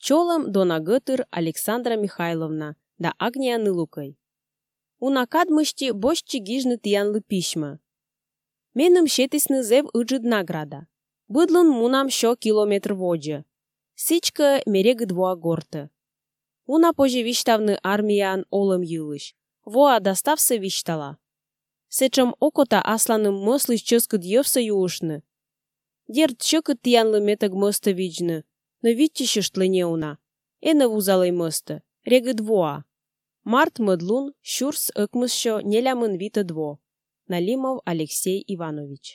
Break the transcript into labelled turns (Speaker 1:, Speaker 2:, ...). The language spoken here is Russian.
Speaker 1: Чолам дона гăтăр Александра Михайловна да Агния Нылукăй. Уна кадмăшти бощи гижны тыянлы пишмă. Меным щетесны зев ыджыд награда. Быдлын мунам шо километр воджы. Сичкă мерегы двоа горты. Уна пожы виштавны армиян олым йылыш. Воа доставсы виштала. Сечым окота асланым мыслыш чăскăт йăвсы юушны. Дерт чăкăт тыянлы метăг мăсты виджны. Но витчишыштлыне уна. Энă вузалăй мăсты. Регыт воа. Март мăдлун щурс ăкмăсшо нелямын витăд во. Налимов Алексей Иванович.